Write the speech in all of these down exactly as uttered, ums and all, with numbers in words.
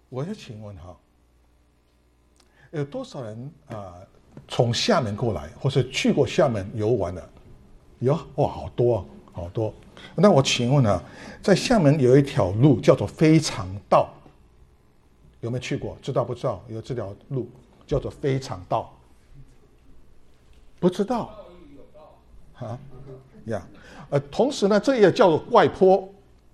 我要请问哈，有多少人啊、呃、从厦门过来，或是去过厦门游玩的？有哇，好多好多。那我请问啊，在厦门有一条路叫做非常道，有没有去过？知道不知道？有这条路叫做非常道，不知道？啊呀，呃，同时呢，这也叫做怪坡。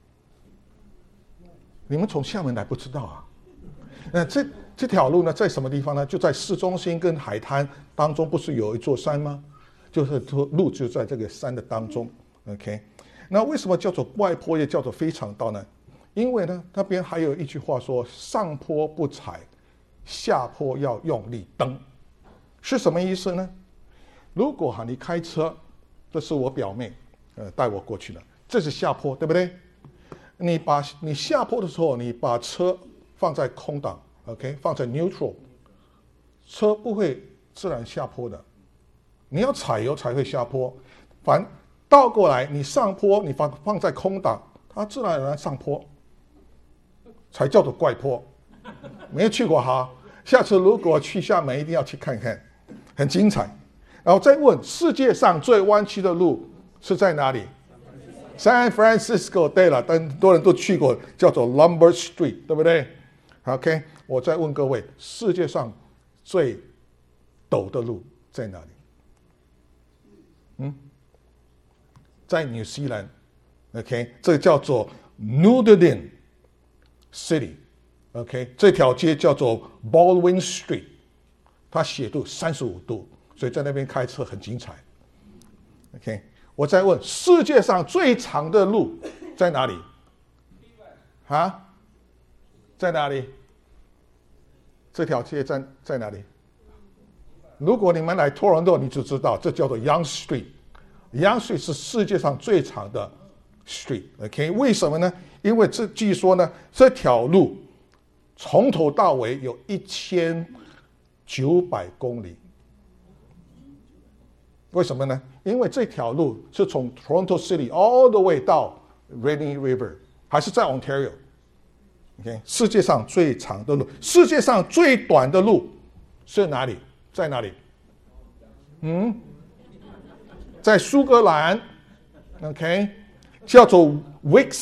你们从厦门来不知道啊？那这这条路呢，在什么地方呢？就在市中心跟海滩当中，不是有一座山吗？就是路就在这个山的当中。OK， 那为什么叫做怪坡，也叫做非常道呢？因为呢，那边还有一句话说：上坡不踩，下坡要用力蹬，是什么意思呢？如果哈你开车，这是我表妹，呃带我过去的，这是下坡，对不对？你把你下坡的时候，你把车放在空档 ，OK， 放在 neutral， 车不会自然下坡的，你要踩油才会下坡。反倒过来，你上坡，你放放在空档，它自然而然上坡，才叫做怪坡。没有去过哈，下次如果去厦门，一定要去看看，很精彩。然后再问，世界上最弯曲的路是在哪里？San Francisco， 对了，很多人都去过，叫做 Lombard Street， 对不对 ？OK， 我再问各位，世界上最陡的路在哪里？嗯，在纽西兰 ，OK， 这个叫做 Nudidin City，OK， 这条街叫做 Baldwin Street， 它斜度三十五度，所以在那边开车很精彩 ，OK。我再问，世界上最长的路在哪里？啊，在哪里？这条街在在哪里？如果你们来多伦多，你就知道，这叫做 Yonge Street。Yonge Street 是世界上最长的 street。OK， 为什么呢？因为这据说呢，这条路从头到尾有一千九百公里。为什么呢？因为这条路是从 Toronto City all the way 到 Rainy River， 还是在 Ontario。OK， 世界上最长的路，世界上最短的路是哪里？在哪里？嗯，在苏格兰。OK， 叫做 Wick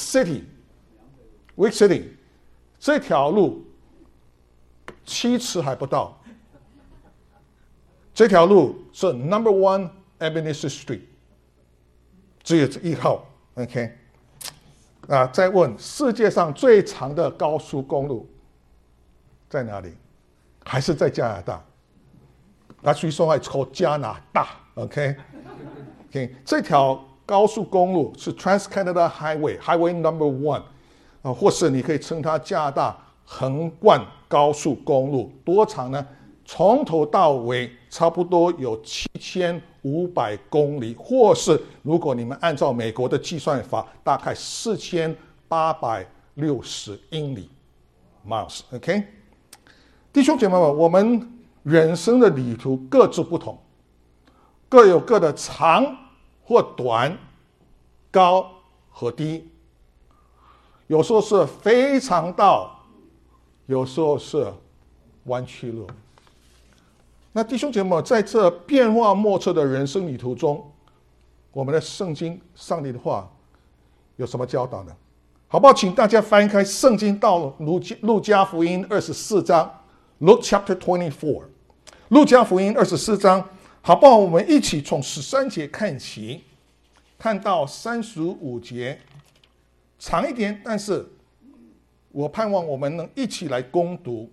City。Wick City 这条路七尺还不到。这条路是 Number One。Ebenezer Street， 只有一号 ，OK， 啊，再问世界上最长的高速公路在哪里？还是在加拿大？那所以说还抽加拿大 ，OK，OK，、okay? okay, 这条高速公路是 Trans-Canada Highway，Highway Number One， 啊，或是你可以称它加拿大横贯高速公路，多长呢？从头到尾差不多有七千五百公里，或是如果你们按照美国的计算法，大概四千八百六十英里 miles。OK， 弟兄姐妹们，我们人生的旅途各自不同，各有各的长或短、高和低，有时候是非常道，有时候是弯曲路。那弟兄姐妹，在这变化莫测的人生旅途中，我们的圣经上帝的话有什么教导呢？好不好？请大家翻开圣经到路路加福音二十四章 Luke chapter twenty-four， 路加福音二十四章，好不好？我们一起从十三节看起，看到三十五节，长一点，但是我盼望我们能一起来攻读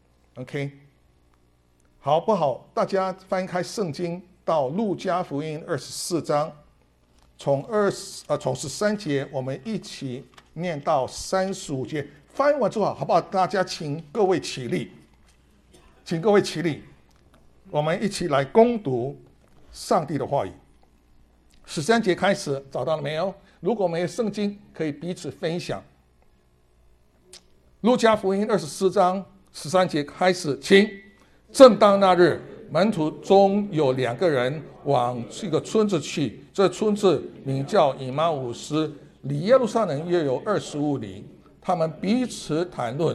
，OK。好不好？大家翻开圣经到路加福音二十四章，从二十呃从十三节，我们一起念到三十五节。翻完之后，好不好？大家请各位起立，请各位起立，我们一起来攻读上帝的话语。十三节开始，找到了没有？如果没有圣经，可以彼此分享。路加福音二十四章十三节开始，请。正当那日，门徒中有两个人往这个村子去，这村子名叫以马忤斯，离耶路撒冷约有二十五里。他们彼此谈论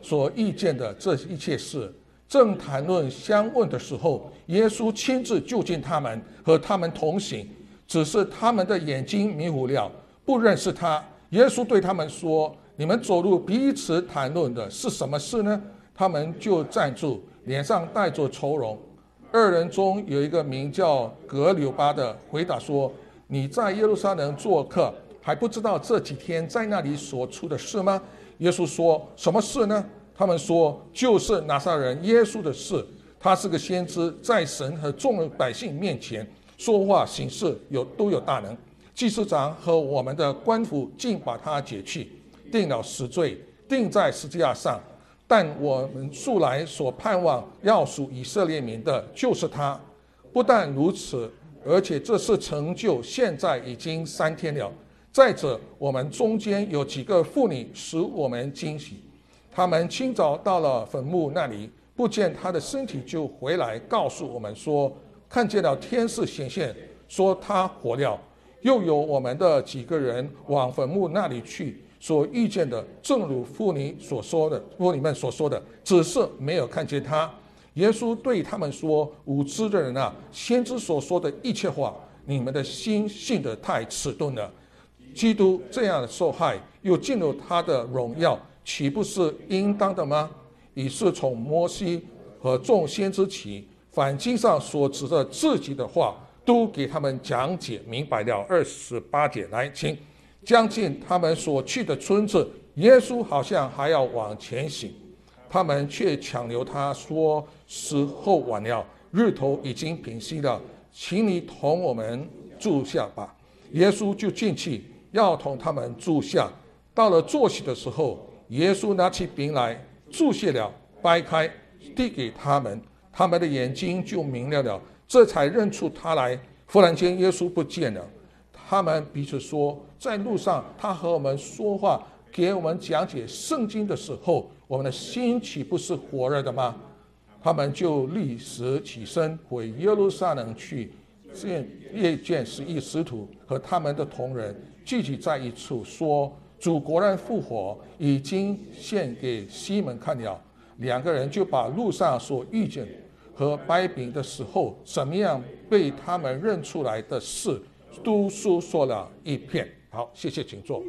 所遇见的这一切事。正谈论相问的时候，耶稣亲自就近他们，和他们同行，只是他们的眼睛迷糊了，不认识他。耶稣对他们说：你们走路彼此谈论的是什么事呢？他们就站住，脸上带着愁容。二人中有一个名叫革流巴的，回答说：你在耶路撒冷做客，还不知道这几天在那里所出的事吗？耶稣说：什么事呢？他们说：就是拿撒勒人耶稣的事。他是个先知，在神和众百姓面前说话行事有都有大能。祭司长和我们的官府竟把他解去，定了死罪，钉在十字架上。但我们素来所盼望要属以色列民的，就是他。不但如此，而且这事成就，现在已经三天了。再者，我们中间有几个妇女使我们惊喜。他们清早到了坟墓那里，不见他的身体，就回来告诉我们说，看见了天使显现，说他活了。又有我们的几个人往坟墓那里去，所遇见的正如妇女所说的，妇女们所说的，只是没有看见他。耶稣对他们说：无知的人啊，先知所说的一切话，你们的心信得太迟钝了。基督这样的受害，又进入他的荣耀，岂不是应当的吗？已是从摩西和众先知起，凡经上所指着自己的话，都给他们讲解明白了。二十八节，来，请。将近他们所去的村子，耶稣好像还要往前行，他们却强留他说：时候晚了，日头已经平息了，请你同我们住下吧。耶稣就进去，要同他们住下。到了坐席的时候，耶稣拿起饼来，祝谢了，掰开，递给他们，他们的眼睛就明了了，这才认出他来。忽然间，耶稣不见了。他们彼此说，在路上他和我们说话，给我们讲解圣经的时候，我们的心岂不是火热的吗？他们就立时起身回耶路撒冷去，见夜见十一使徒和他们的同人聚集在一处，说：主果然复活，已经献给西门看了。两个人就把路上所遇见和掰饼的时候怎么样被他们认出来的事，都述说了一遍。好，谢谢，请坐。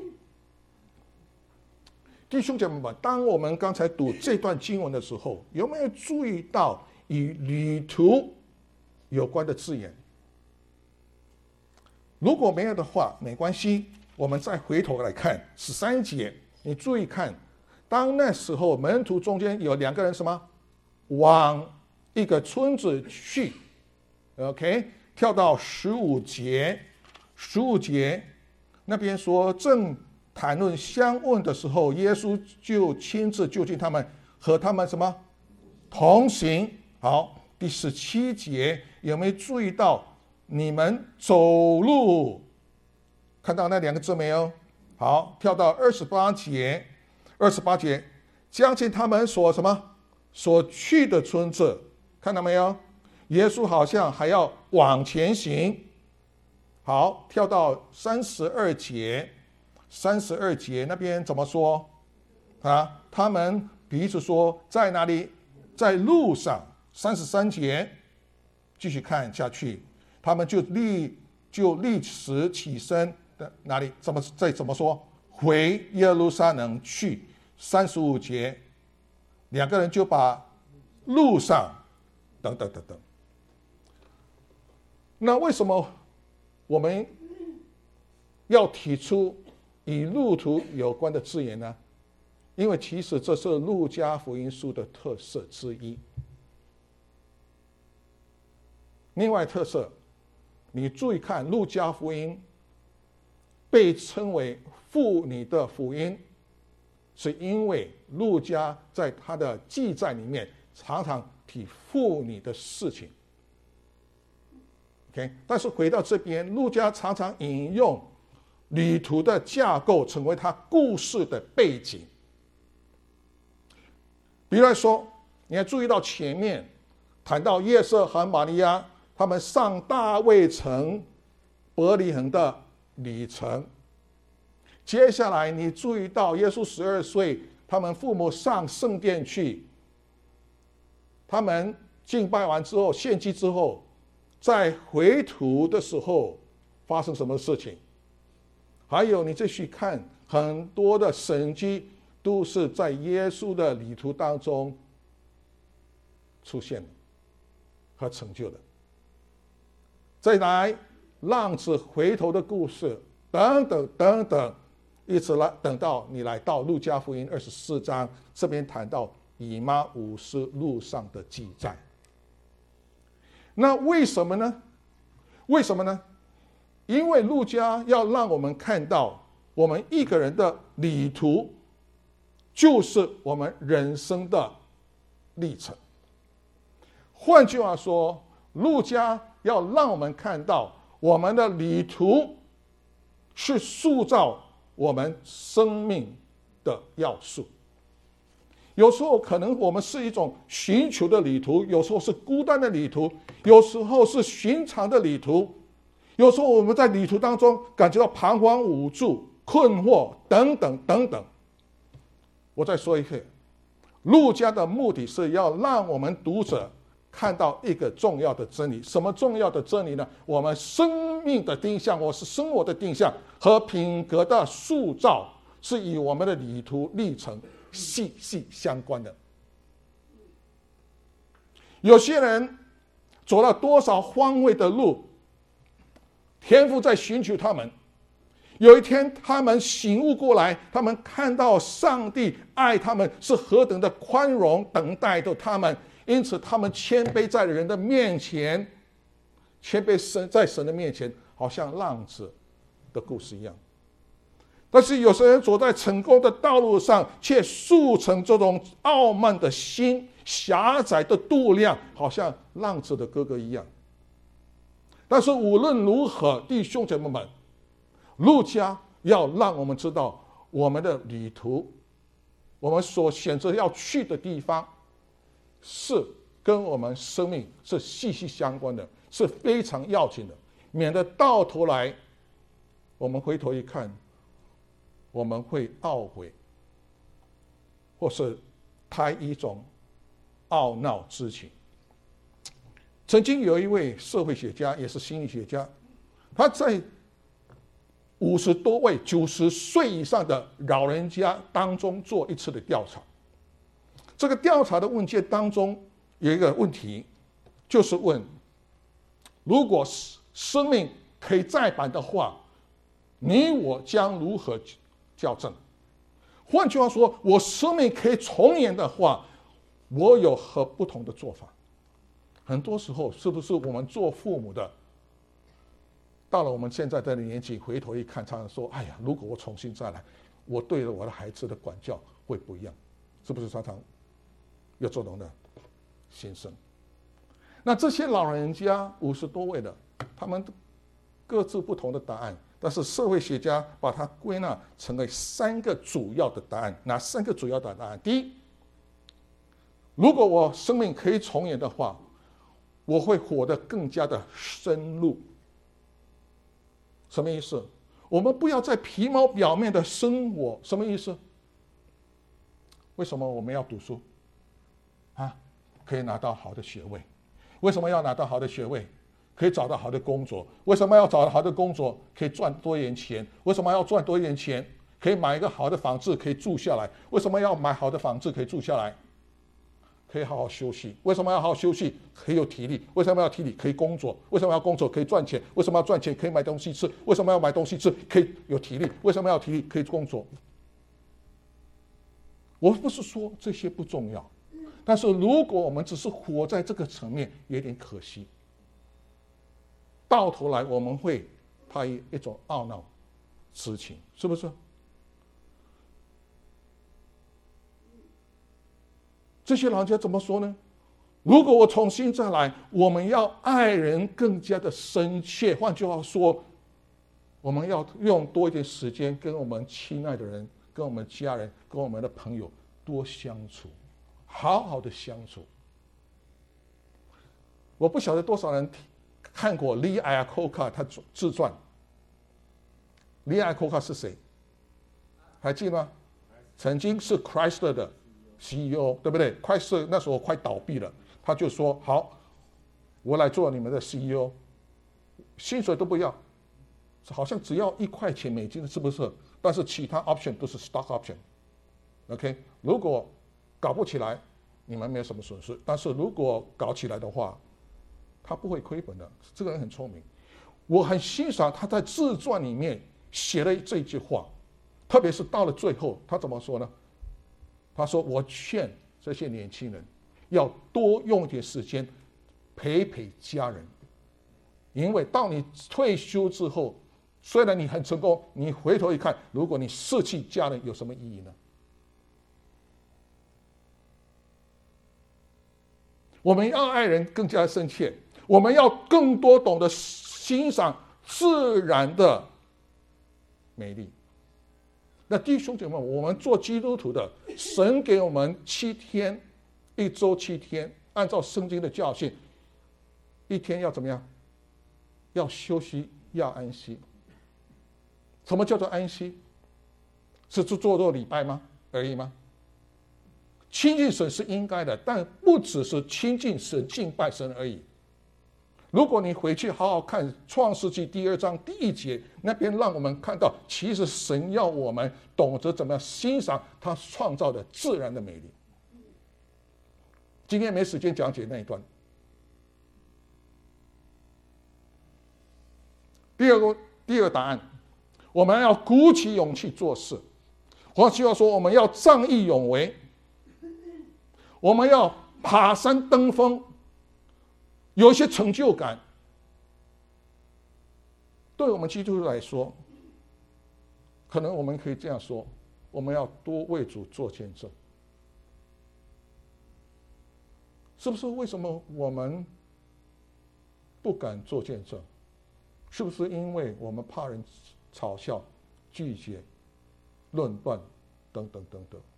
弟兄姐妹们，当我们刚才读这段经文的时候，有没有注意到与旅途有关的字眼？如果没有的话，没关系，我们再回头来看十三节。你注意看，当那时候门徒中间有两个人什么往一个村子去 ，OK， 跳到十五节。十五节那边说，正谈论相问的时候，耶稣就亲自就近他们，和他们什么同行。好，第十七节有没有注意到你们走路？看到那两个字没有？好，跳到二十八节。二十八节将近他们所什么所去的村子，看到没有？耶稣好像还要往前行。好，跳到三十二节，三十二节那边怎么说啊？他们彼此说在哪里？在路上。三十三节继续看下去，他们就立就立时起身的哪里？怎么再怎么说？回耶路撒冷去。三十五节，两个人就把路上等等等等。那为什么我们要提出与路途有关的字眼呢？因为其实这是路加福音书的特色之一。另外特色，你注意看，路加福音被称为妇女的福音，是因为路加在他的记载里面常常提妇女的事情。Okay? 但是回到这边，路加常常引用旅途的架构成为他故事的背景。比如来说，你要注意到前面谈到约瑟和玛利亚他们上大卫城伯利恒的旅程。接下来你注意到耶稣十二岁他们父母上圣殿去，他们敬拜完之后，献祭之后，在回途的时候发生什么事情？还有你继续看，很多的神迹都是在耶稣的旅途当中出现的和成就的。再来，浪子回头的故事，等等等等，一直来等到你来到路加福音二十四章，这边谈到以马忤斯路上的记载。那为什么呢？为什么呢？因为路加要让我们看到，我们一个人的旅途就是我们人生的历程。换句话说，路加要让我们看到，我们的旅途是塑造我们生命的要素。有时候可能我们是一种寻求的旅途，有时候是孤单的旅途，有时候是寻常的旅途，有时候我们在旅途当中感觉到彷徨无助、困惑等等等等。我再说一遍，路加的目的是要让我们读者看到一个重要的真理。什么重要的真理呢？我们生命的定向，我是生活的定向和品格的塑造，是与我们的旅途历程息息相关的。有些人走了多少荒废的路，天父在寻求他们。有一天他们醒悟过来，他们看到上帝爱他们是何等的宽容，等待着他们，因此他们谦卑在人的面前，谦卑神在神的面前，好像浪子的故事一样。但是有些人走在成功的道路上，却塑成这种傲慢的心、狭窄的度量，好像浪子的哥哥一样。但是无论如何，弟兄姐妹们，路加要让我们知道，我们的旅途，我们所选择要去的地方，是跟我们生命是息息相关的，是非常要紧的，免得到头来我们回头一看，我们会懊悔，或是胎一种懊恼之情。曾经有一位社会学家，也是心理学家，他在五十多位九十岁以上的老人家当中做一次的调查。这个调查的问卷当中有一个问题，就是问：如果生命可以再版的话，你我将如何校正？换句话说，我生命可以重演的话，我有何不同的做法？很多时候，是不是我们做父母的，到了我们现在的年纪，回头一看，常常说：“哎呀，如果我重新再来，我对了我的孩子的管教会不一样。”是不是常常有这种的心声？那这些老人家五十多位的，他们各自不同的答案，但是社会学家把它归纳成为三个主要的答案。哪三个主要的答案？第一，如果我生命可以重演的话，我会活得更加的深入。什么意思？我们不要在皮毛表面的生活。什么意思？为什么我们要读书啊？可以拿到好的学位。为什么要拿到好的学位？可以找到好的工作。为什么要找到好的工作？可以赚多一点钱。为什么要赚多一点钱？可以买一个好的房子，可以住下来。为什么要买好的房子可以住下来？可以好好休息。为什么要好好休息？可以有体力。为什么要体力？可以工作。为什么要工作？可以赚钱。为什么要赚钱？可以买东西吃。为什么要买东西吃？可以有体力。为什么要体力？可以工作。我不是说这些不重要，但是如果我们只是活在这个层面，有点可惜。到头来我们会怕一种懊恼之情，是不是？这些老人家怎么说呢？如果我重新再来，我们要爱人更加的深切。换句话说，我们要用多一点时间跟我们亲爱的人、跟我们家人、跟我们的朋友多相处，好好的相处。我不晓得多少人看过李艾科卡他自传。李艾科卡是谁？还记得吗？ 曾经是 Chrysler 的 C E O， 对不对？Chrysler 那时候快倒闭了，他就说好，我来做你们的 C E O， 薪水都不要，好像只要一块钱美金，是不是？但是其他 option 都是 stock option。OK， 如果搞不起来，你们没有什么损失；但是如果搞起来的话，他不会亏本的。这个人很聪明，我很欣赏他在自传里面写了这句话，特别是到了最后，他怎么说呢？他说：“我劝这些年轻人要多用一点时间陪陪家人，因为到你退休之后，虽然你很成功，你回头一看，如果你失去家人，有什么意义呢？”我们要爱人更加深切，我们要更多懂得欣赏自然的美丽。那弟兄姐妹，我们做基督徒的，神给我们七天，一周七天，按照圣经的教训，一天要怎么样？要休息，要安息。什么叫做安息？是做做礼拜吗？而已吗？亲近神是应该的，但不只是亲近神、敬拜神而已。如果你回去好好看创世纪第二章第一节，那边让我们看到，其实神要我们懂得怎么样欣赏他创造的自然的美丽。今天没时间讲解那一段。第二个第二个答案，我们要鼓起勇气做事。换句话说，我们要仗义勇为，我们要爬山登峰，有一些成就感。对我们基督徒来说，可能我们可以这样说：我们要多为主做见证。是不是？为什么我们不敢做见证？是不是因为我们怕人嘲笑、拒绝、论断等等等等？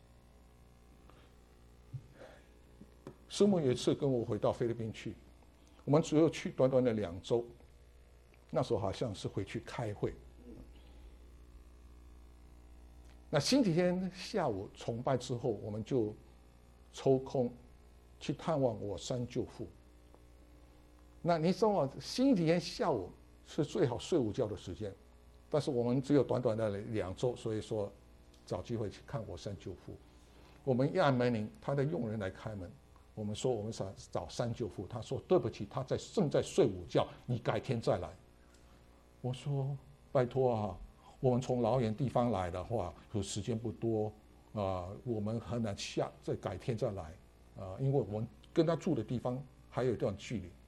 师母有一次跟我回到菲律宾去，我们只有去短短的两周，那时候好像是回去开会。那星期天下午崇拜之后，我们就抽空去探望我三舅父。那你知道，星期天下午是最好睡午觉的时间，但是我们只有短短的两周，所以说找机会去看我三舅父。我们一按门铃，他的佣人来开门。我们说我们想找三舅父，他说对不起，他在正在睡午觉，你改天再来。我说拜托啊，我们从老远地方来的话，有时间不多啊、呃，我们很难下，再改天再来啊、呃，因为我们跟他住的地方还有一段距离。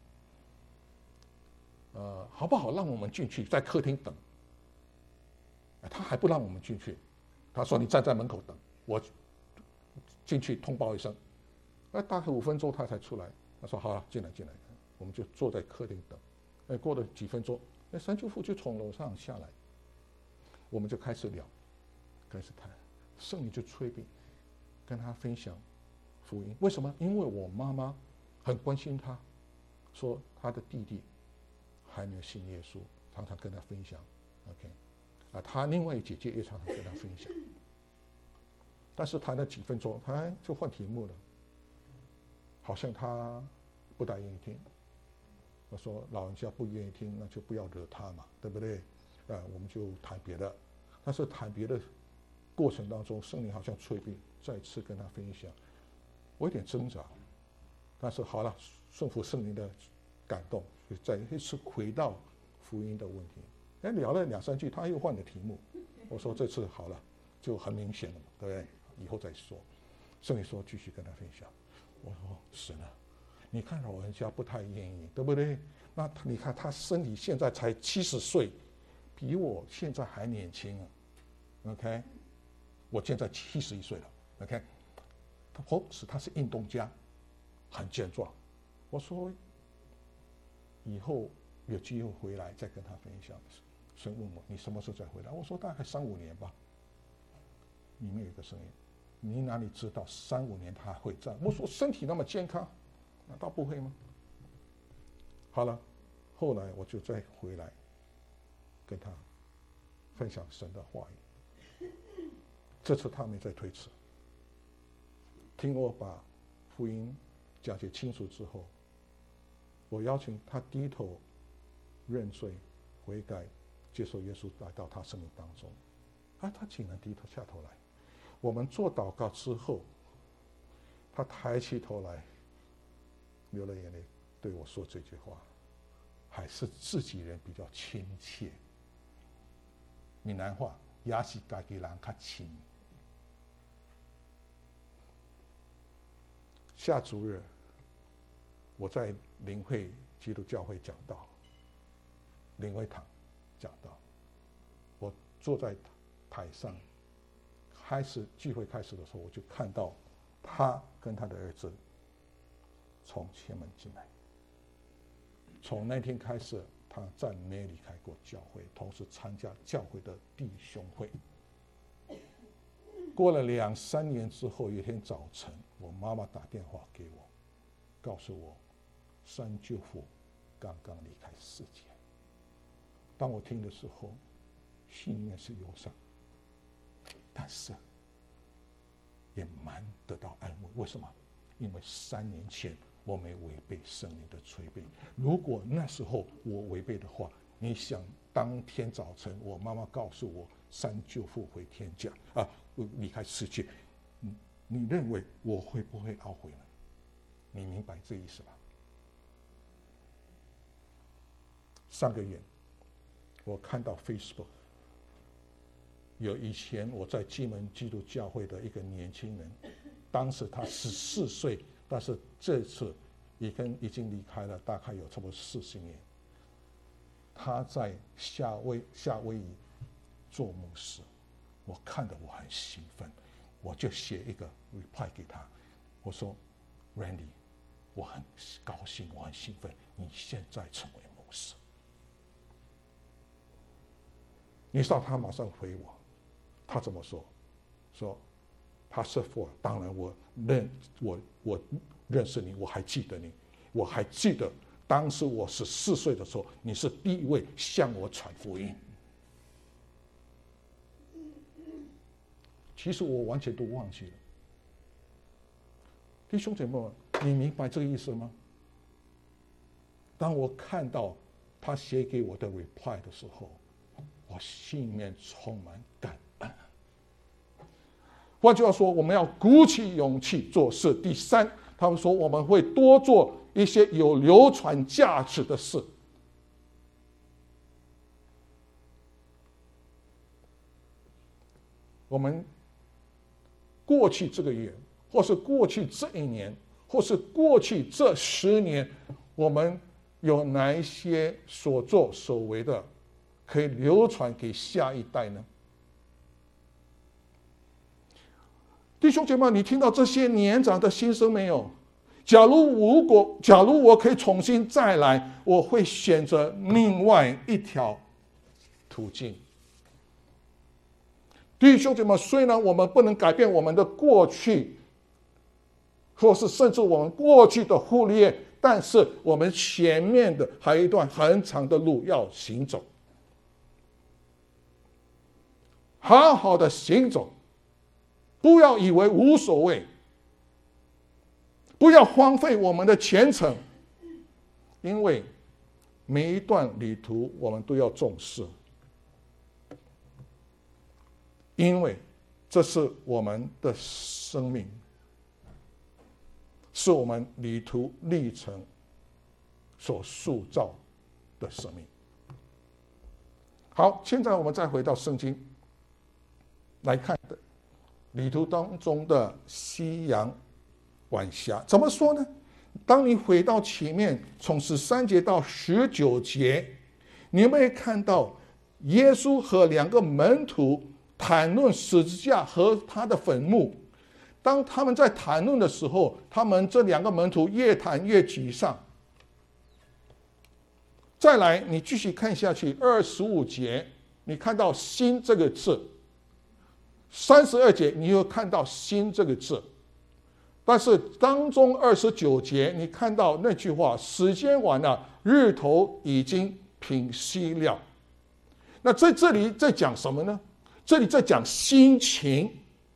呃，好不好？让我们进去，在客厅等。他还不让我们进去，他说你站在门口等，我进去通报一声。哎，大概五分钟他才出来。他说好了，进来进来，我们就坐在客厅等。哎，过了几分钟，哎，三舅父就从楼上下来，我们就开始聊，开始谈，圣灵就催逼，跟他分享福音。为什么？因为我妈妈很关心他，说他的弟弟还没有信耶稣，常常跟他分享。OK， 啊，他另外一姐姐也常常跟他分享。但是谈了几分钟，他就换题目了。好像他不大愿意听，我说老人家不愿意听，那就不要惹他嘛，对不对？啊，我们就谈别的。但是谈别的过程当中，圣灵好像催逼，再次跟他分享。我有点挣扎，但是好了，顺服圣灵的感动，就再一次回到福音的问题。哎，聊了两三句，他又换了题目。我说这次好了，就很明显了嘛，对不对？以后再说。圣灵说继续跟他分享。我说是呢，你看老人家不太愿意，对不对？那你看他身体现在才七十岁，比我现在还年轻啊。OK， 我现在七十一岁了。OK， 他哦是他是运动家，很健壮。我说以后有机会回来再跟他分享。神问我你什么时候再回来？我说大概三五年吧。里面有一个声音。你哪里知道三五年他会在？我说身体那么健康，难道不会吗？好了，后来我就再回来跟他分享神的话语。 这次他没再推辞。听我把福音讲解清楚之后，我邀请他低头认罪悔改，接受耶稣来到他生命当中。啊，他竟然低头下头来。我们做祷告之后，他抬起头来，流了眼泪，对我说这句话：还是自己人比较亲切。闽南话也是自己人较亲。下主日，我在灵会基督教会讲道，灵会堂讲道，我坐在台上，开始聚会开始的时候，我就看到他跟他的儿子从前门进来。从那天开始，他再没离开过教会，同时参加教会的弟兄会。过了两三年之后，有一天早晨，我妈妈打电话给我，告诉我三舅父刚刚离开世界。当我听的时候，心里面是忧伤，但是也蛮得到安慰。为什么？因为三年前我没违背圣灵的催逼。如果那时候我违背的话，你想当天早晨我妈妈告诉我三舅父回天家啊，离开世界，你你认为我会不会懊悔呢？你明白这意思吧？上个月我看到 Facebook 有以前我在基门基督教会的一个年轻人，当时他十四岁，但是这次已经已经离开了，大概有差不多四十年。他在夏威夏威夷做牧师，我看得我很兴奋，我就写一个 reply 给他，我说 Randy， 我很高兴，我很兴奋，你现在成为牧师。你知道他马上回我，他怎么说？说他是for，当然我认我我认识你，我还记得你，我还记得当时我十四岁的时候，你是第一位向我传福音。其实我完全都忘记了。弟兄姐妹们，你明白这个意思吗？当我看到他写给我的 reply 的时候，我心里面充满感恩。换句话说，我们要鼓起勇气做事。第三，他们说我们会多做一些有流传价值的事。我们过去这个月，或是过去这一年，或是过去这十年，我们有哪一些所作所为的可以流传给下一代呢？弟兄姐妹，你听到这些年长的心声没有？假如如果假如我可以重新再来，我会选择另外一条途径。弟兄姐妹，虽然我们不能改变我们的过去，或是甚至我们过去的忽略，但是我们前面的还有一段很长的路要行走。好好的行走，不要以为无所谓，不要荒废我们的前程，因为每一段旅途我们都要重视，因为这是我们的生命，是我们旅途历程所塑造的生命。好，现在我们再回到圣经来看的旅途当中的夕阳晚霞，怎么说呢？当你回到前面，从十三节到十九节，你们会看到耶稣和两个门徒谈论十字架和他的坟墓。当他们在谈论的时候，他们这两个门徒越谈越沮丧。再来，你继续看下去，二十五节，你看到心这个字。三十二节你又看到心这个字，但是当中二十九节你看到那句话，时间晚了，日头已经平息了。那在这里在讲什么呢？这里在讲心情。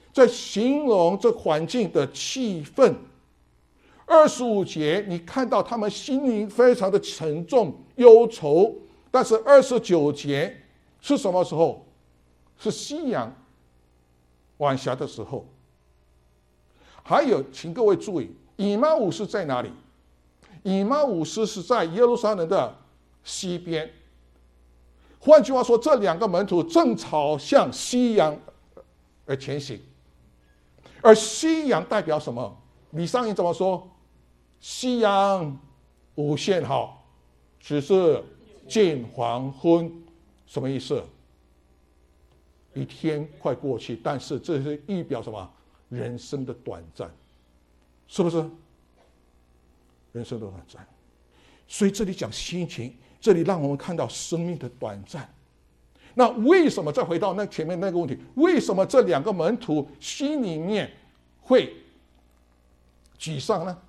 在形容这环境的气氛。二十五节，你看到他们心灵非常的沉重忧愁，但是二十九节是什么时候？是夕阳晚霞的时候。还有，请各位注意，以马忤斯在哪里？以马忤斯是在耶路撒冷的西边。换句话说，这两个门徒正朝向夕阳而前行。而夕阳代表什么？李商隐怎么说？夕阳无限好，只是近黄昏。什么意思？一天快过去，但是这是预表什么？人生的短暂，是不是？人生的短暂。所以这里讲心情，这里让我们看到生命的短暂。那为什么再回到那前面那个问题？为什么这两个门徒心里面会沮丧呢？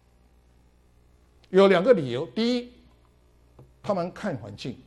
有两个理由。第一，他们看环境。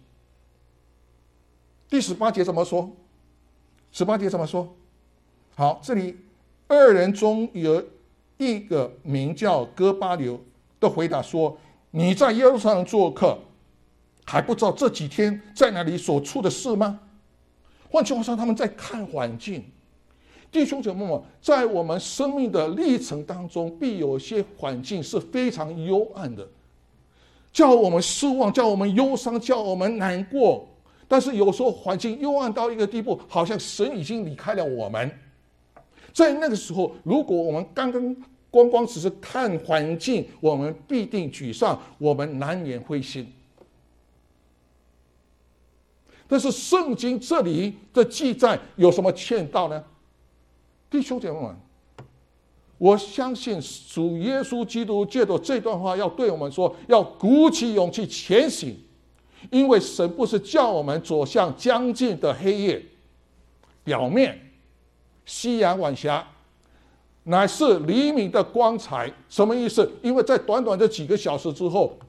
第十八节怎么说？十八节怎么说？好，这里二人中有一个名叫哥巴流的回答说：“你在耶路撒冷做客，还不知道这几天在那里所出的事吗？”换句话说，他们在看环境。弟兄姐妹们，在我们生命的历程当中，必有些环境是非常幽暗的，叫我们失望，叫我们忧伤，叫我们难过。但是有时候环境幽暗到一个地步，好像神已经离开了我们。在那个时候，如果我们刚刚光光只是看环境，我们必定沮丧，我们难免灰心。但是圣经这里的记载有什么劝导呢？弟兄姐妹们，我相信主耶稣基督借着这段话要对我们说，要鼓起勇气前行，因为神不是叫我们走向将近的黑夜，表面夕阳晚霞乃是黎明的光彩。什么意思？因为在短短的几个小时之后，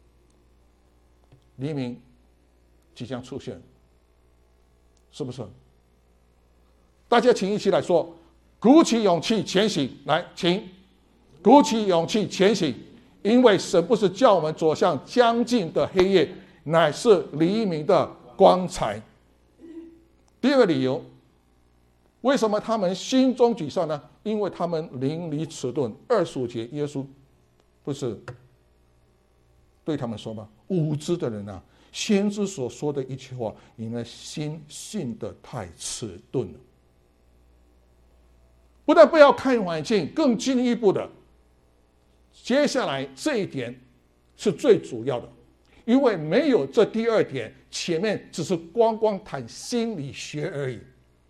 黎明即将出现，是不是？大家请一起来说，鼓起勇气前行。来，请鼓起勇气前行，因为神不是叫我们走向将近的黑夜，乃是黎明的光彩。第二个理由，为什么他们心中沮丧呢？因为他们淋漓迟钝。二十五节，耶稣不是对他们说吗？无知的人啊，先知所说的一句话，你们心信得太迟钝了。不但不要看环境，更进一步的，接下来这一点是最主要的，因为没有这第二点，前面只是光光谈心理学而已。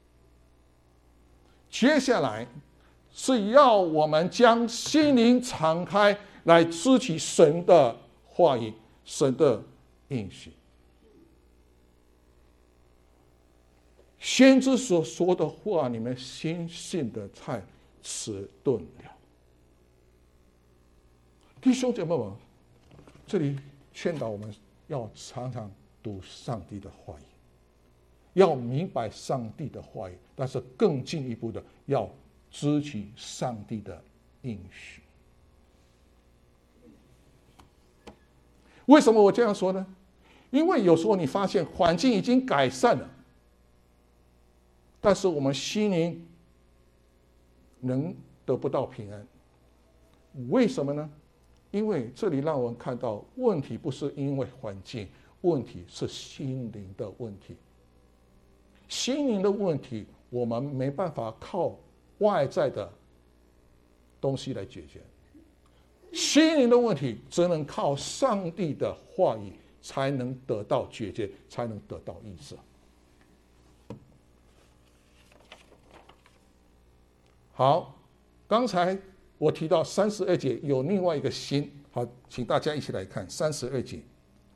接下来是要我们将心灵敞开，来支取神的话语，神的应许。先知所说的话，你们心信的太迟钝了。弟兄姐妹们，这里劝导我们要常常读上帝的话语，要明白上帝的话语，但是更进一步的要支取上帝的应许。为什么我这样说呢？因为有时候你发现环境已经改善了，但是我们心灵能得不到平安。为什么呢？因为这里让我们看到，问题不是因为环境，问题是心灵的问题。心灵的问题，我们没办法靠外在的东西来解决。心灵的问题，只能靠上帝的话语才能得到解决，才能得到医治。好，刚才我提到三十二节有另外一个心，好，请大家一起来看三十二节。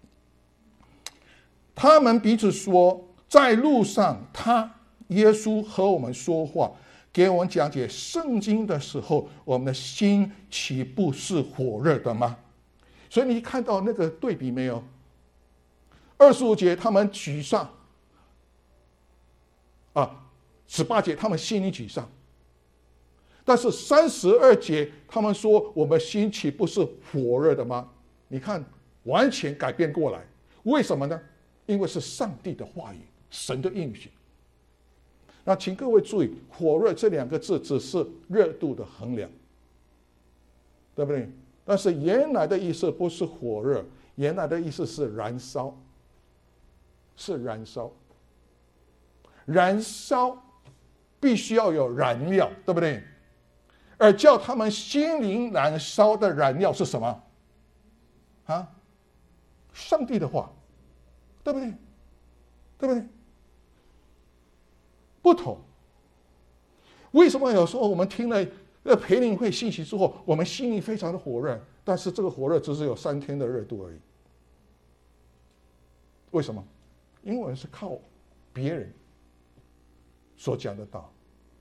他们彼此说，在路上，他耶稣和我们说话，给我们讲解圣经的时候，我们的心岂不是火热的吗？所以你看到那个对比没有？二十五节他们沮丧，啊，十八节他们心里沮丧。 但是三十二节他们说我们心岂不是火热的吗？你看完全改变过来，为什么呢？因为是上帝的话语，神的应许。那请各位注意，火热这两个字只是热度的衡量，对不对？但是原来的意思不是火热，原来的意思是燃烧，是燃烧。燃烧必须要有燃料，对不对？而叫他们心灵燃烧的燃料是什么？啊，上帝的话，对不对？对不对？不同。为什么有时候我们听了呃培灵会信息之后，我们心里非常的火热，但是这个火热只是有三天的热度而已？为什么？因为我们是靠别人所讲的道，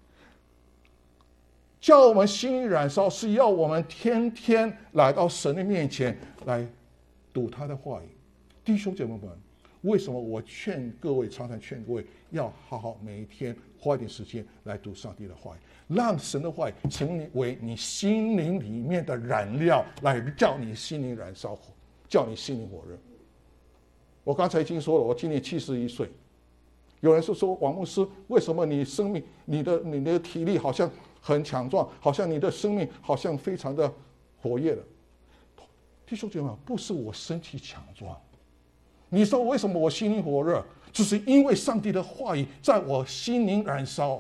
叫我们心里燃烧，是要我们天天来到神的面前来读他的话语。弟兄姐妹们，为什么我劝各位，常常劝各位要好好每一天花一点时间来读上帝的话语，让神的话语成为你心灵里面的燃料，来叫你心灵燃烧，叫你心灵火热。我刚才已经说了，我今年七十一岁。有人是说，王牧师，为什么你生命、你的你的体力好像很强壮，好像你的生命好像非常的活跃了？弟兄姐妹，不是我身体强壮。你说为什么我心灵火热？只是因为上帝的话语在我心灵燃烧。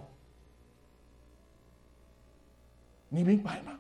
你明白吗？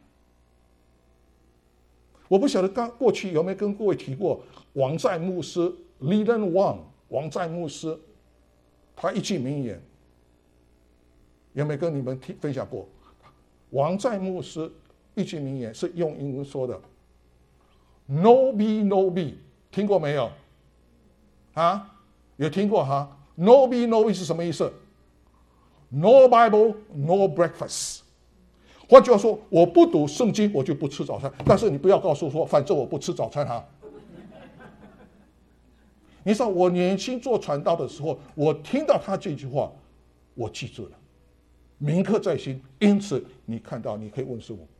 我不晓得刚过去有没有跟各位提过王在牧师 Leland Wang 王在牧师，他一句名言，有没有跟你们提分享过？王在牧师一句名言是用英文说的 ：“No be, no be。”听过没有？啊，有听过哈 ？No be, no be 是什么意思 ？No Bible, no breakfast。换句话说，我不读圣经，我就不吃早餐。但是你不要告诉我说，反正我不吃早餐哈。你知道我年轻做传道的时候，我听到他这句话，我记住了，铭刻在心。因此，你看到，你可以问师母，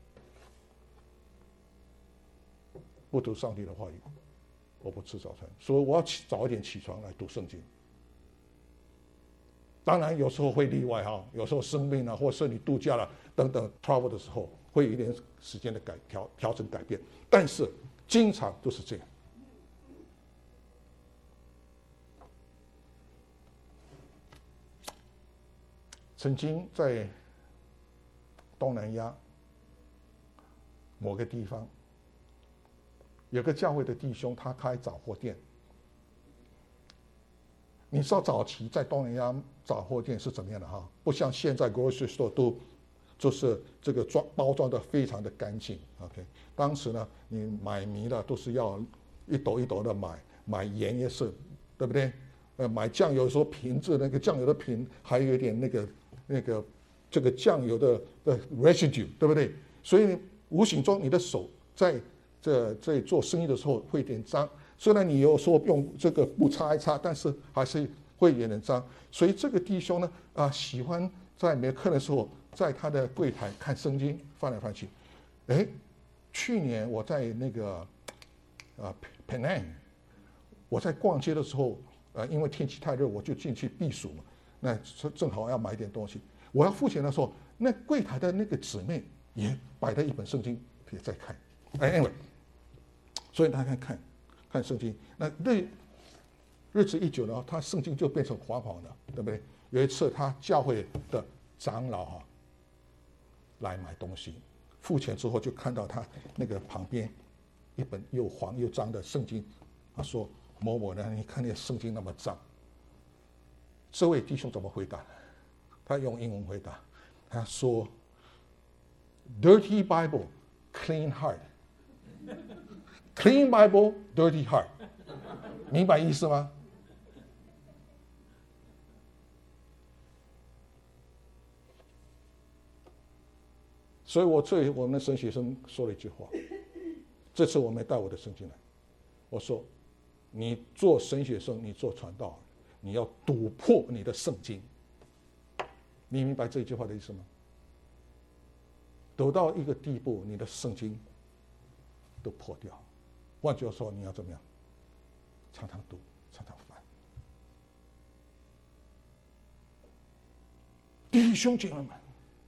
不读上帝的话语，我不吃早餐，所以我要起早一点起床来读圣经。当然，有时候会例外哈，有时候生病了，或是你度假了等等 travel 的时候，会有一点时间的改调调整改变，但是经常都是这样。曾经在东南亚某个地方，有个教会的弟兄，他开杂货店。你知道早期在东南亚杂货店是怎么样的哈？不像现在 grocery store 都就是这个装包装的非常的干净。OK， 当时呢，你买米的都是要一斗一斗的买，买盐也是，对不对？呃，买酱油的时候瓶子那个酱油的瓶还有一点那个那个这个酱油的的 residue， 对不对？所以无形中你的手在这这做生意的时候会有点脏。虽然你有说用这个布擦一擦，但是还是会有点脏。所以这个弟兄呢，啊、呃，喜欢在没客人的时候，在他的柜台看圣经，翻来翻去。哎，去年我在那个啊 Penang， 我在逛街的时候，呃，因为天气太热，我就进去避暑嘛。那正好要买点东西，我要付钱的时候，那柜台的那个姊妹也摆了一本圣经，也在看。哎，anyway，所以大家看。看圣经，那日日子一久呢，他圣经就变成黄黄的，对不对？有一次，他教会的长老哈、啊、来买东西，付钱之后就看到他那个旁边一本又黄又脏的圣经，他说：“某某呢，你看那个圣经那么脏。”这位弟兄怎么回答？他用英文回答，他说 ：“Dirty Bible, clean heart。”Clean Bible, dirty heart， 明白意思吗？所以我对我们的神学生说了一句话，这次我没带我的圣经来，我说：你做神学生，你做传道，你要读破你的圣经。你明白这句话的意思吗？ 得到一个地步，你的圣经都破掉。换句话说，你要怎么样？常常读，常常翻。弟兄姐妹们，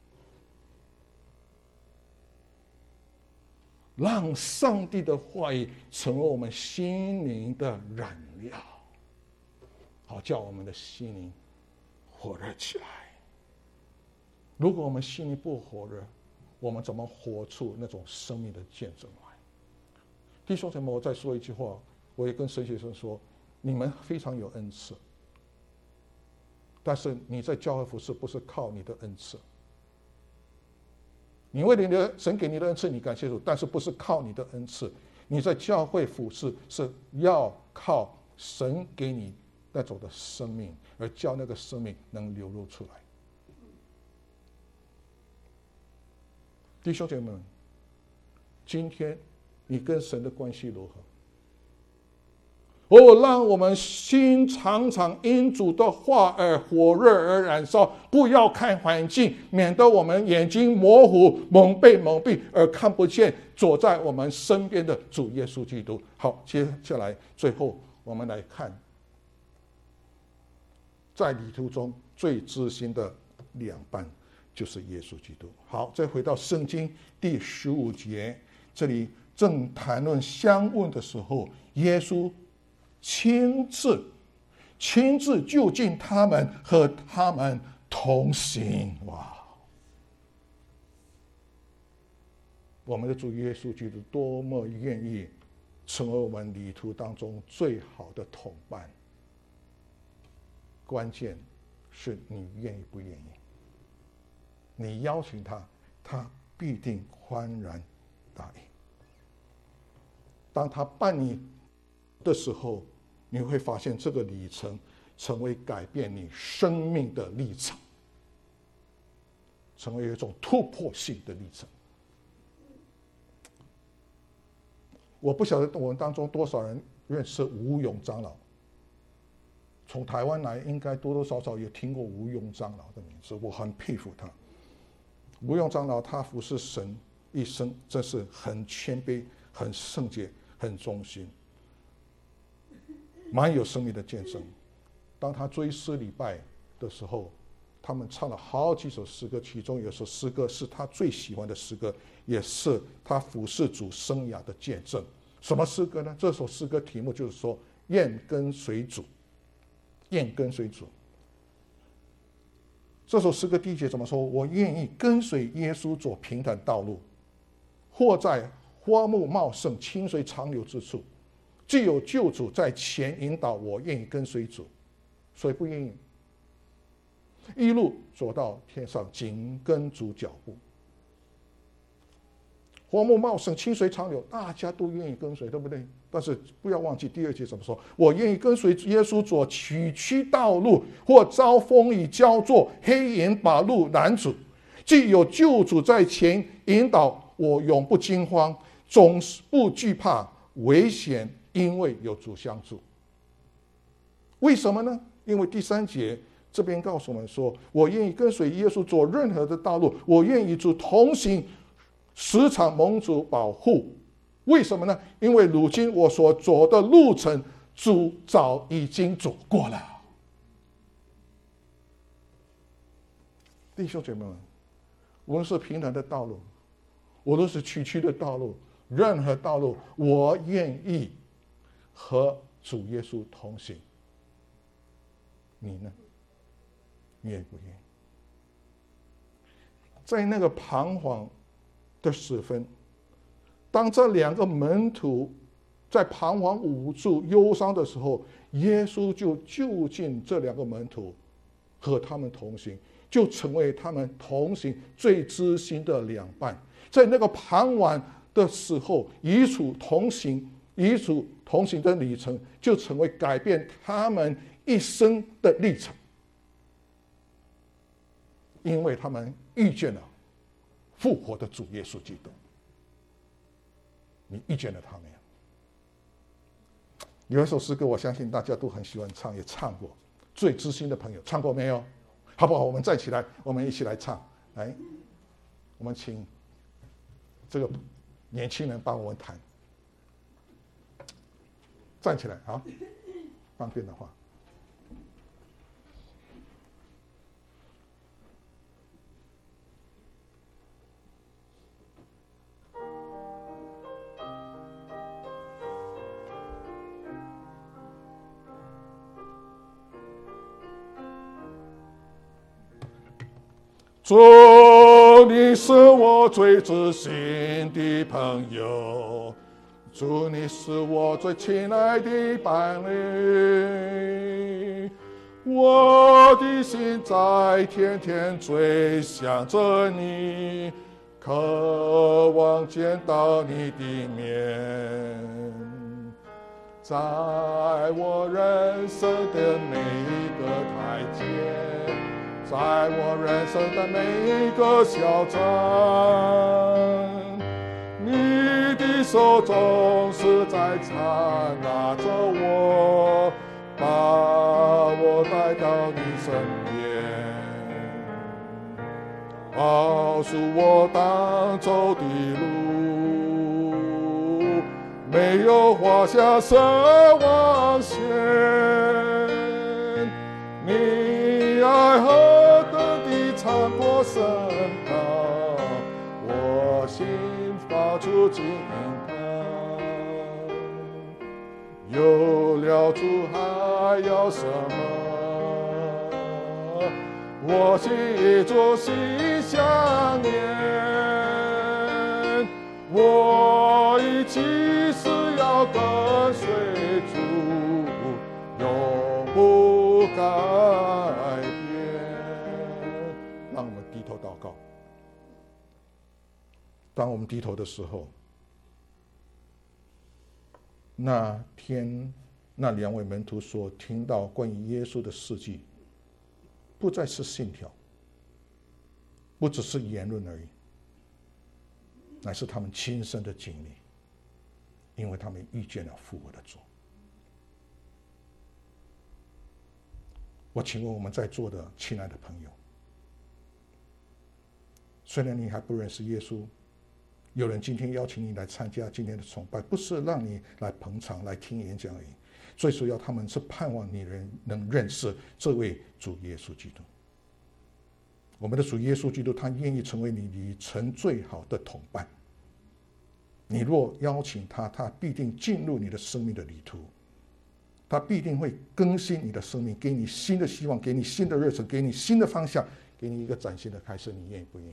让上帝的话语成为我们心灵的燃料，好叫我们的心灵火热起来。如果我们心灵不火热，我们怎么活出那种生命的见证来？弟兄姐妹，我再说一句话，我也跟神学生说，你们非常有恩赐，但是你在教会服事不是靠你的恩赐，你为了你的神给你的恩赐，你感谢主，但是不是靠你的恩赐，你在教会服事是要靠神给你那种的生命，而叫那个生命能流露出来。弟兄姐妹们，今天你跟神的关系如何？哦，让我们心常常因主的话而火热而燃烧，不要看环境，免得我们眼睛模糊、蒙被蒙蔽，而看不见走在我们身边的主耶稣基督。好，接下来最后我们来看，在旅途中最知心的两半就是耶稣基督。好，再回到圣经第十五节，这里正谈论相问的时候，耶稣亲自亲自就近他们，和他们同行。哇！我们的主耶稣基督多么愿意成为我们旅途当中最好的同伴，关键是你愿意不愿意。你邀请他，他必定欢然答应。当他伴你的时候，你会发现这个里程成为改变你生命的历程，成为一种突破性的历程。我不晓得我们当中多少人认识吴勇长老，从台湾来应该多多少少也听过吴勇长老的名字，我很佩服他。吴勇长老他服侍神一生，真是很谦卑、很圣洁、很忠心，蛮有生命的见证。当他追思礼拜的时候，他们唱了好几首诗歌，其中有首诗歌是他最喜欢的诗歌，也是他服侍主生涯的见证。什么诗歌呢？这首诗歌题目就是说愿跟随主，愿跟随主。这首诗歌第一节怎么说？我愿意跟随耶稣走平坦道路，或在花木茂盛、清水长流之处，既有救主在前引导，我愿意跟随主。所以不愿意一路走到天上，紧跟主脚步。花木茂盛，清水长流，大家都愿意跟随，对不对？但是不要忘记第二节怎么说？我愿意跟随耶稣走崎岖道路，或遭风雨交作，黑云把路拦阻。既有救主在前引导，我永不惊慌，总不惧怕危险，因为有主相助。为什么呢？因为第三节这边告诉我们说，我愿意跟随耶稣走任何的道路，我愿意与主同行，时常蒙主保护。为什么呢？因为如今我所走的路程，主早已经走过了。弟兄姐妹们，无论是平坦的道路，无论是崎岖的道路，任何道路，我愿意和主耶稣同行。你呢？愿不愿意？在那个彷徨的时分，当这两个门徒在彷徨无助、忧伤的时候，耶稣就就近这两个门徒，和他们同行，就成为他们同行最知心的两伴。在那个彷徨的时候，与主同行，与主同行的旅程，就成为改变他们一生的历程。因为他们遇见了复活的主耶稣基督。你遇见了他没有？有一首诗歌，我相信大家都很喜欢唱，也唱过。最知心的朋友，唱过没有？好不好？我们再起来，我们一起来唱。来，我们请这个年轻人帮我们弹。站起来，好，方便的话。主，你是我最知心的朋友，主，你是我最亲爱的伴侣，我的心在天天追想着你，渴望见到你的面，在我人生的每一个台阶，在我人生的每一个小站，你的手总是在搀拿着我，把我带到你身边，告诉我当走的路，没有画下神往线，你爱何残破深高，我心发出惊叹，有了主还要什么？我心一直心相念，我一起是要跟随主，永不改。让我们低头祷告。当我们低头的时候，那天那两位门徒所听到关于耶稣的事迹，不再是信条，不只是言论而已，乃是他们亲身的经历，因为他们遇见了复活的主。我请问我们在座的亲爱的朋友，虽然你还不认识耶稣，有人今天邀请你来参加今天的崇拜，不是让你来捧场来听演讲而已，最主要他们是盼望你人能认识这位主耶稣基督。我们的主耶稣基督，他愿意成为你旅程最好的同伴。你若邀请他，他必定进入你的生命的旅途，他必定会更新你的生命，给你新的希望，给你新的热忱，给你新的方向，给你一个崭新的开始。你愿意不愿意？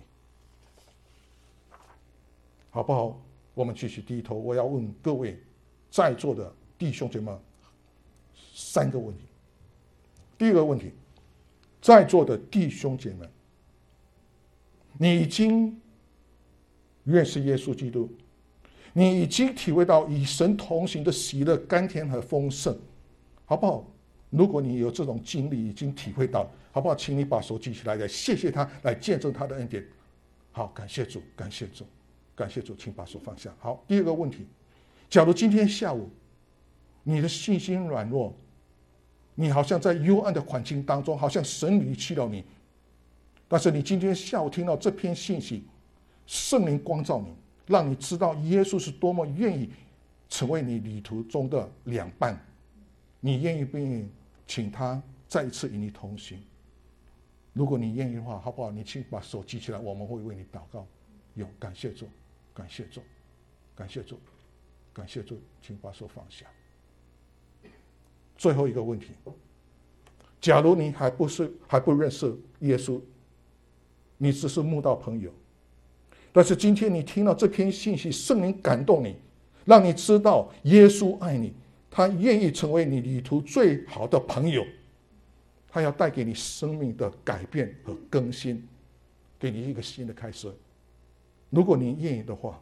好不好？我们继续低头。我要问各位在座的弟兄姐妹三个问题。第一个问题，在座的弟兄姐妹，你已经认识耶稣基督，你已经体会到与神同行的喜乐、甘甜和丰盛，好不好？如果你有这种经历，已经体会到，好不好？请你把手举起来，来谢谢他，来见证他的恩典。好，感谢主，感谢主。感谢主，请把手放下。好，第二个问题，假如今天下午你的信心软弱，你好像在幽暗的环境当中，好像神离弃了你，但是你今天下午听到这篇信息，圣灵光照你，让你知道耶稣是多么愿意成为你旅途中的良伴，你愿意不愿意请他再一次与你同行？如果你愿意的话，好不好？你请把手举起来，我们会为你祷告。有，感谢主，感谢主，感谢主，感谢主，请把手放下。最后一个问题，假如你还不是还不认识耶稣，你只是慕道朋友，但是今天你听到这篇信息，圣灵感动你，让你知道耶稣爱你，他愿意成为你旅途最好的朋友，他要带给你生命的改变和更新，给你一个新的开始。如果你愿意的话，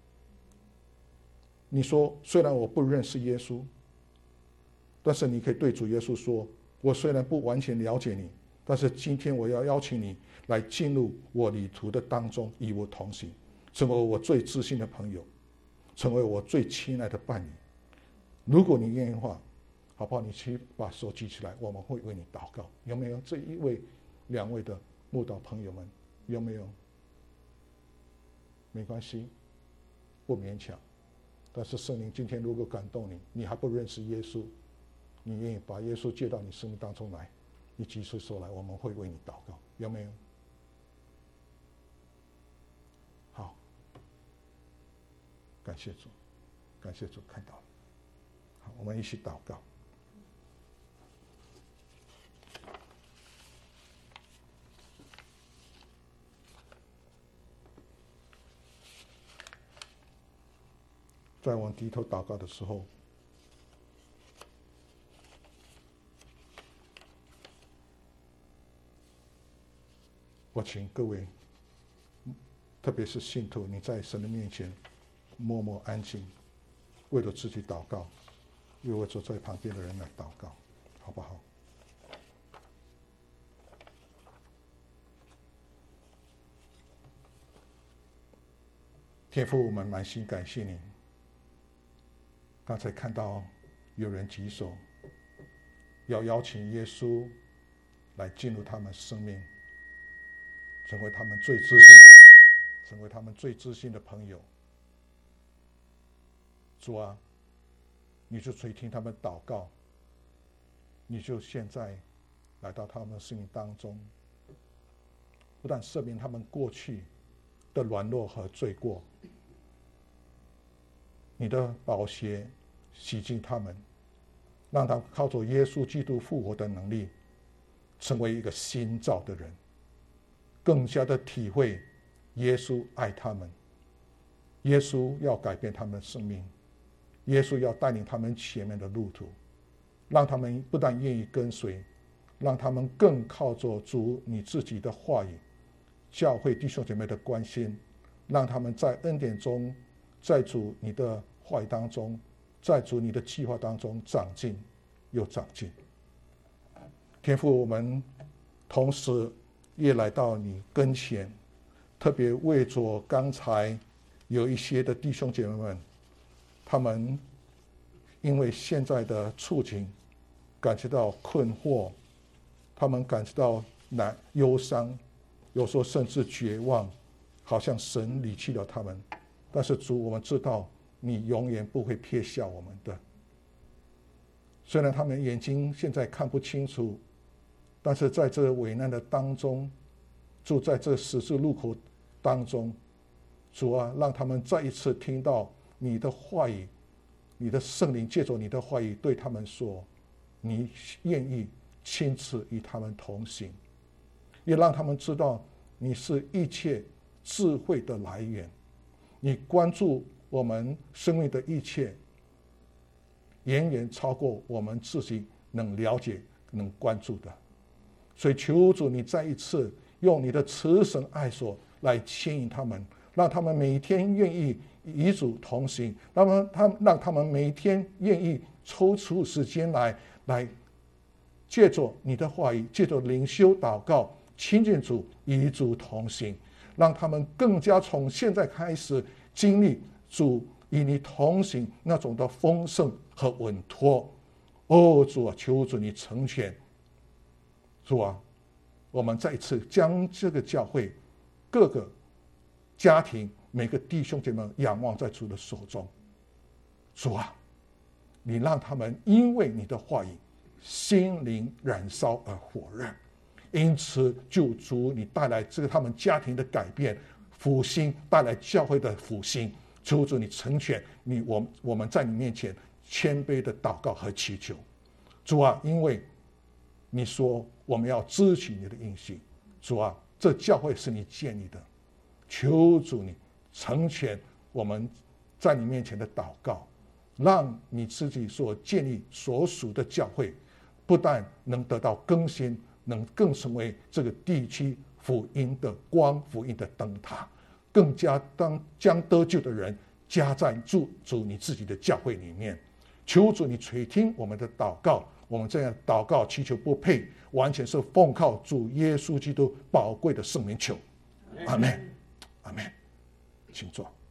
你说虽然我不认识耶稣，但是你可以对主耶稣说，我虽然不完全了解你，但是今天我要邀请你来进入我旅途的当中，与我同行，成为我最知心的朋友，成为我最亲爱的伴侣。如果你愿意的话，好不好？你去把手举起来，我们会为你祷告。有没有这一位、两位的慕道朋友们？有没有？没关系， 不勉强。但是圣灵今天如果感动你，你还不认识耶稣，你愿意把耶稣接到你生命当中来，你举起手来，我们会为你祷告，有没有？好，感谢主，感谢主看到了。好，我们一起祷告。在我们低头祷告的时候，我请各位，特别是信徒，你在神的面前默默安静，为了自己祷告，又为坐在旁边的人来祷告，好不好？天父，我们满心感谢你。刚才看到有人举手，要邀请耶稣来进入他们生命，成为他们最知心，成为他们最知心的朋友。主啊，你就垂听他们祷告，你就现在来到他们的生命当中，不但赦免他们过去的软弱和罪过，你的宝血洗净他们，让他们靠着耶稣基督复活的能力，成为一个新造的人，更加的体会耶稣爱他们，耶稣要改变他们的生命，耶稣要带领他们前面的路途，让他们不但愿意跟随，让他们更靠着主你自己的话语，教会弟兄姐妹的关心，让他们在恩典中，在主你的话语当中，在主你的计划当中长进又长进。天父，我们同时也来到你跟前，特别为着刚才有一些的弟兄姐妹们，他们因为现在的处境感觉到困惑，他们感觉到难忧伤，有时候甚至绝望，好像神离弃了他们。但是主，我们知道你永远不会撇下我们的。虽然他们眼睛现在看不清楚，但是在这危难的当中，主在这十字路口当中，主啊，让他们再一次听到你的话语，你的圣灵借着你的话语对他们说，你愿意亲自与他们同行，也让他们知道你是一切智慧的来源，你关注我们生命的一切，远远超过我们自己能了解能关注的。所以求主你再一次用你的慈神爱所来牵引他们，让他们每天愿意与主同行，让他们他让他们每天愿意抽出时间来来借着你的话语，借着灵修祷告，亲近主，与主同行，让他们更加从现在开始经历主与你同行那种的丰盛和稳妥。哦，主啊，求主你成全。主啊，我们再一次将这个教会各个家庭每个弟兄姐妹仰望在主的手中。主啊，你让他们因为你的话语心灵燃烧而火热，因此就主你带来这个他们家庭的改变复兴，带来教会的复兴。求主你成全你我我们在你面前谦卑的祷告和祈求。主啊，因为你说我们要支取你的应许，主啊，这教会是你建立的，求主你成全我们在你面前的祷告，让你自己所建立所属的教会不但能得到更新，能更成为这个地区福音的光，福音的灯塔，更加当将得救的人加在主主你自己的教会里面。求主你垂听我们的祷告，我们这样祷告祈求不配，完全是奉靠主耶稣基督宝贵的圣名求。阿们，阿们，请坐。